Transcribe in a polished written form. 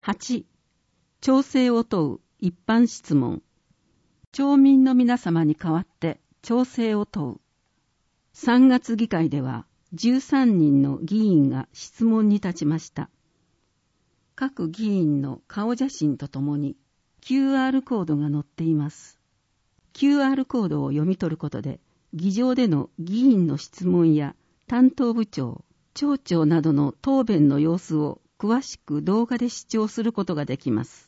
8、調整を問う一般質問。町民の皆様に代わって調整を問う。3月議会では13人の議員が質問に立ちました。各議員の顔写真とともに QR コードが載っています。QR コードを読み取ることで、議場での議員の質問や担当部長、町長などの答弁の様子を詳しく動画で視聴することができます。